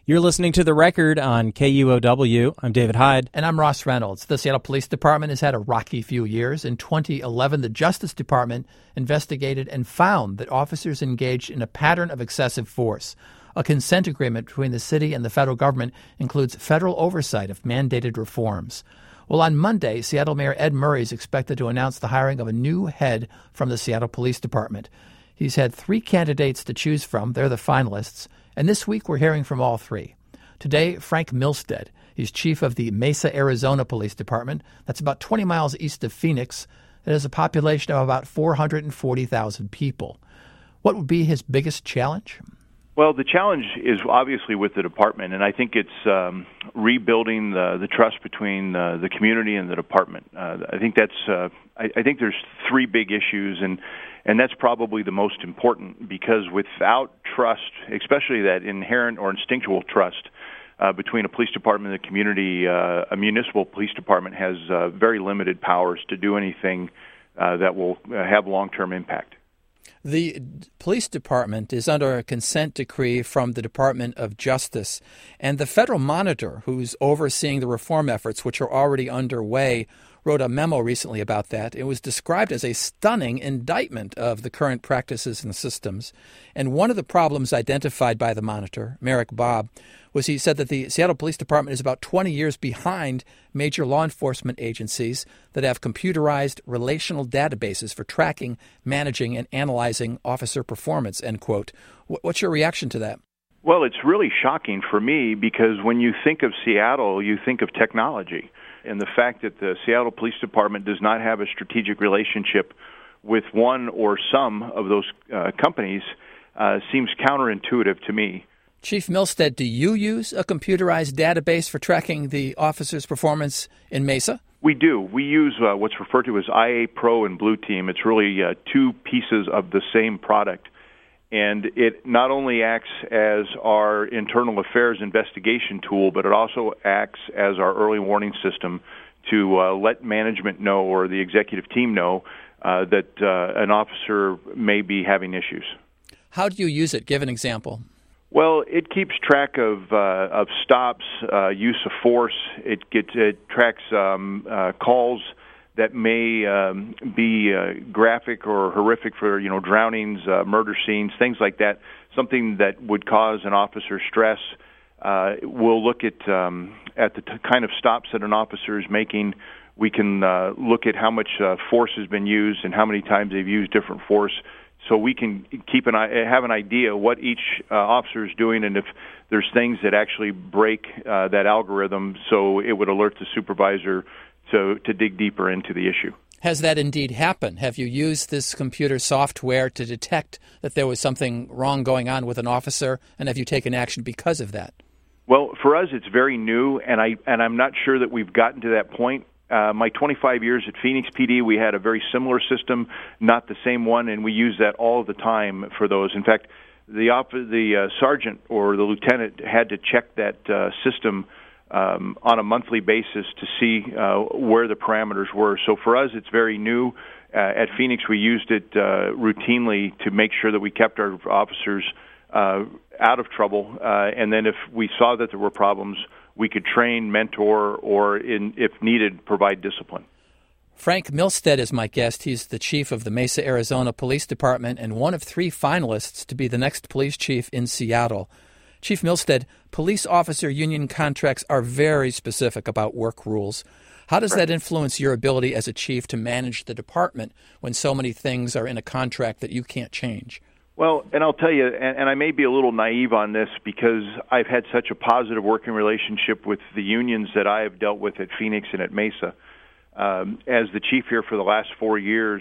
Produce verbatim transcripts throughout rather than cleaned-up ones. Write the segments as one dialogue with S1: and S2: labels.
S1: You're listening to The Record on K U O W. I'm David Hyde.
S2: And I'm Ross Reynolds. The Seattle Police Department has had a rocky few years. In twenty eleven, the Justice Department investigated and found that officers engaged in a pattern of excessive force. A consent agreement between the city and the federal government includes federal oversight of mandated reforms. Well, on Monday, Seattle Mayor Ed Murray is expected to announce the hiring of a new head from the Seattle Police Department. He's had three candidates to choose from. They're the finalists. And this week, we're hearing from all three. Today, Frank Milstead. He's chief of the Mesa, Arizona Police Department. That's about twenty miles east of Phoenix. It has a population of about four hundred forty thousand people. What would be his biggest challenge?
S3: Well, the challenge is obviously with the department, and I think it's um, rebuilding the, the trust between uh, the community and the department. Uh, I think that's. Uh, I, I think there's three big issues, and and that's probably the most important, because without trust, especially that inherent or instinctual trust uh, between a police department and the community, uh, a municipal police department has uh, very limited powers to do anything uh, that will uh, have long-term impact.
S2: The police department is under a consent decree from the Department of Justice, and the federal monitor, who's overseeing the reform efforts, which are already underway, wrote a memo recently about that. It was described as a stunning indictment of the current practices and systems. And one of the problems identified by the monitor, Merrick Bobb, was he said that the Seattle Police Department is about twenty years behind major law enforcement agencies that have computerized relational databases for tracking, managing, and analyzing officer performance, end quote. What's your reaction to that?
S3: Well, it's really shocking for me, because when you think of Seattle, you think of technology. And the fact that the Seattle Police Department does not have a strategic relationship with one or some of those uh, companies uh, seems counterintuitive to me.
S2: Chief Milstead, do you use a computerized database for tracking the officers' performance in Mesa?
S3: We do. We use uh, what's referred to as I A Pro and Blue Team. It's really uh, two pieces of the same product. And it not only acts as our internal affairs investigation tool, but it also acts as our early warning system to uh, let management know, or the executive team know, uh, that uh, an officer may be having issues.
S2: How do you use it? Give an example.
S3: Well, it keeps track of uh, of stops, uh, use of force. It gets it tracks um, uh, calls that may um, be uh, graphic or horrific, for you know drownings, uh, murder scenes, things like that. Something that would cause an officer stress. Uh, we'll look at um, at the t- kind of stops that an officer is making. We can uh, look at how much uh, force has been used and how many times they've used different force, so we can keep an have an idea what each uh, officer is doing, and if there's things that actually break uh, that algorithm, so it would alert the supervisor to to dig deeper into the issue.
S2: Has that indeed happened? Have you used this computer software to detect that there was something wrong going on with an officer, and have you taken action because of that?
S3: Well, for us, it's very new, and I and I'm not sure that we've gotten to that point. Uh, my twenty-five years at Phoenix P D, we had a very similar system, not the same one, and we use that all the time for those. In fact, the op- the uh, sergeant or the lieutenant had to check that uh, system um, on a monthly basis to see uh, where the parameters were. So for us, it's very new. Uh, at Phoenix, we used it uh, routinely to make sure that we kept our officers uh, out of trouble, uh, and then if we saw that there were problems, we could train, mentor, or, in, if needed, provide discipline.
S2: Frank Milstead is my guest. He's the chief of the Mesa, Arizona Police Department and one of three finalists to be the next police chief in Seattle. Chief Milstead, police officer union contracts are very specific about work rules. How does that influence your ability as a chief to manage the department when so many things are in a contract that you can't change?
S3: Well, and I'll tell you, and, and I may be a little naive on this because I've had such a positive working relationship with the unions that I have dealt with at Phoenix and at Mesa. Um, as the chief here for the last four years,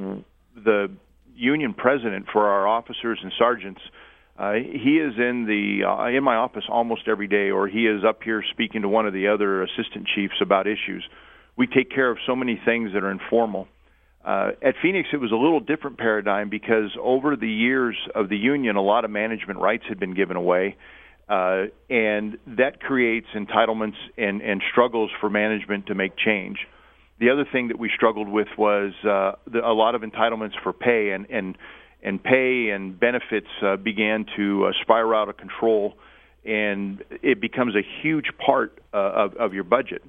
S3: the union president for our officers and sergeants, uh, he is in the uh, in my office almost every day, or he is up here speaking to one of the other assistant chiefs about issues. We take care of so many things that are informal. Uh, at Phoenix, it was a little different paradigm because over the years of the union, a lot of management rights had been given away, uh, and that creates entitlements and, and struggles for management to make change. The other thing that we struggled with was uh, the, a lot of entitlements for pay, and, and, and pay and benefits uh, began to uh, spiral out of control, and it becomes a huge part uh, of, of your budget.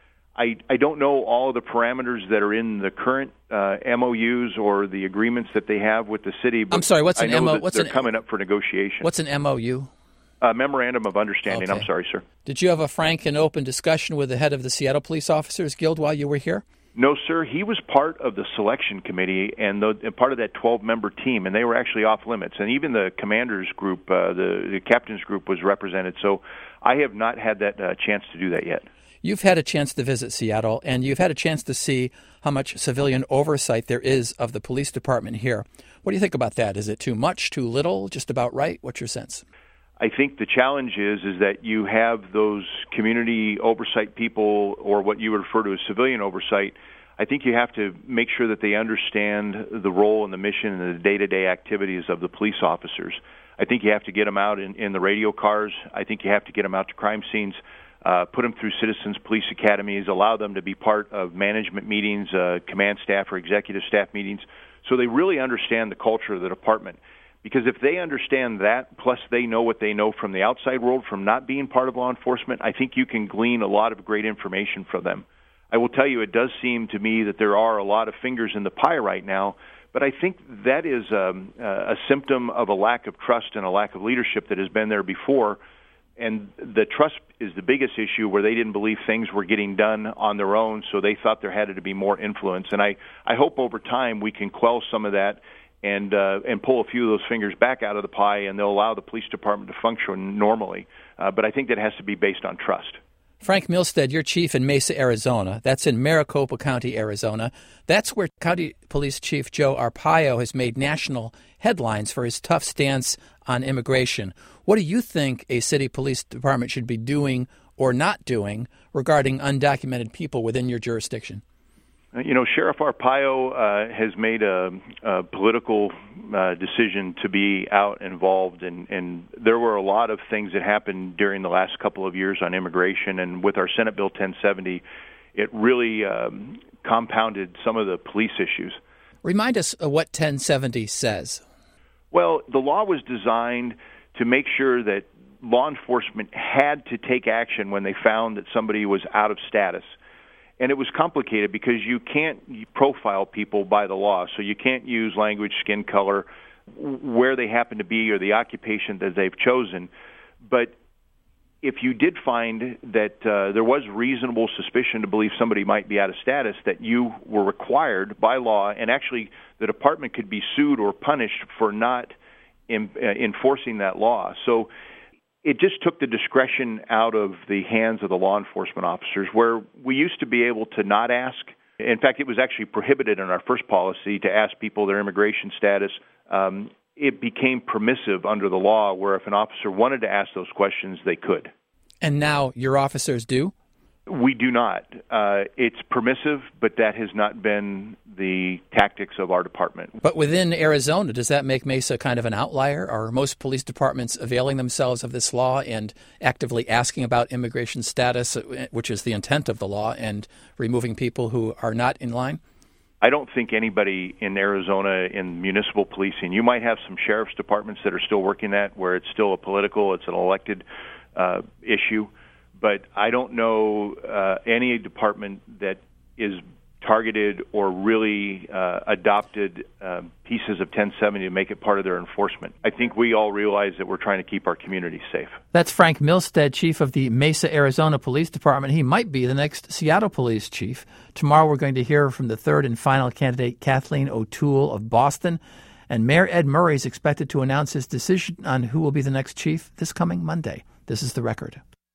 S3: I, I don't know all of the parameters that are in the current uh, M O Us or the agreements that they have with the city. But
S2: I'm sorry, what's
S3: I
S2: an
S3: know
S2: M O?
S3: that
S2: What's
S3: they're
S2: an,
S3: coming up for negotiation.
S2: What's an M O U?
S3: A memorandum of understanding.
S2: Okay.
S3: I'm sorry, sir.
S2: Did you have a frank and open discussion with the head of the Seattle Police Officers Guild while you were here?
S3: No, sir. He was part of the selection committee and, the, and part of that twelve-member team, and they were actually off limits. And even the commanders group, uh, the, the captains group, was represented. So I have not had that uh, chance to do that yet.
S2: You've had a chance to visit Seattle, and you've had a chance to see how much civilian oversight there is of the police department here. What do you think about that? Is it too much, too little, just about right? What's your sense?
S3: I think the challenge is is that you have those community oversight people, or what you would refer to as civilian oversight. I think you have to make sure that they understand the role and the mission and the day-to-day activities of the police officers. I think you have to get them out in, in the radio cars. I think you have to get them out to crime scenes. Uh, put them through citizens police academies, allow them to be part of management meetings, uh, command staff or executive staff meetings, so they really understand the culture of the department. Because if they understand that, plus they know what they know from the outside world, from not being part of law enforcement, I think you can glean a lot of great information from them. I will tell you, it does seem to me that there are a lot of fingers in the pie right now, but I think that is um, a symptom of a lack of trust and a lack of leadership that has been there before. And the trust is the biggest issue, where they didn't believe things were getting done on their own, so they thought there had to be more influence. And I, I hope over time we can quell some of that and uh, and pull a few of those fingers back out of the pie, and they'll allow the police department to function normally. Uh, but I think that has to be based on trust.
S2: Frank Milstead, you're chief in Mesa, Arizona. That's in Maricopa County, Arizona. That's where County Police Chief Joe Arpaio has made national headlines for his tough stance on immigration. What do you think a city police department should be doing or not doing regarding undocumented people within your jurisdiction?
S3: You know, Sheriff Arpaio uh, has made a, a political uh, decision to be out involved, and, and there were a lot of things that happened during the last couple of years on immigration, and with our Senate Bill ten seventy, it really um, compounded some of the police issues.
S2: Remind us of what ten seventy says.
S3: Well, the law was designed to make sure that law enforcement had to take action when they found that somebody was out of status. And it was complicated because you can't profile people by the law, so you can't use language, skin color, where they happen to be, or the occupation that they've chosen. But if you did find that uh, there was reasonable suspicion to believe somebody might be out of status, that you were required by law, and actually the department could be sued or punished for not in, uh, enforcing that law. So it just took the discretion out of the hands of the law enforcement officers, where we used to be able to not ask. In fact, it was actually prohibited in our first policy to ask people their immigration status. Um, it became permissive under the law, where if an officer wanted to ask those questions, they could.
S2: And now your officers do?
S3: We do not. Uh, it's permissive, but that has not been the tactics of our department.
S2: But within Arizona, does that make Mesa kind of an outlier? Are most police departments availing themselves of this law and actively asking about immigration status, which is the intent of the law, and removing people who are not in line?
S3: I don't think anybody in Arizona in municipal policing, you might have some sheriff's departments that are still working that, where it's still a political, it's an elected uh, issue. But I don't know uh, any department that is targeted or really uh, adopted uh, pieces of ten seventy to make it part of their enforcement. I think we all realize that we're trying to keep our community safe.
S2: That's Frank Milstead, chief of the Mesa, Arizona Police Department. He might be the next Seattle Police chief. Tomorrow we're going to hear from the third and final candidate, Kathleen O'Toole of Boston. And Mayor Ed Murray is expected to announce his decision on who will be the next chief this coming Monday. This is The Record.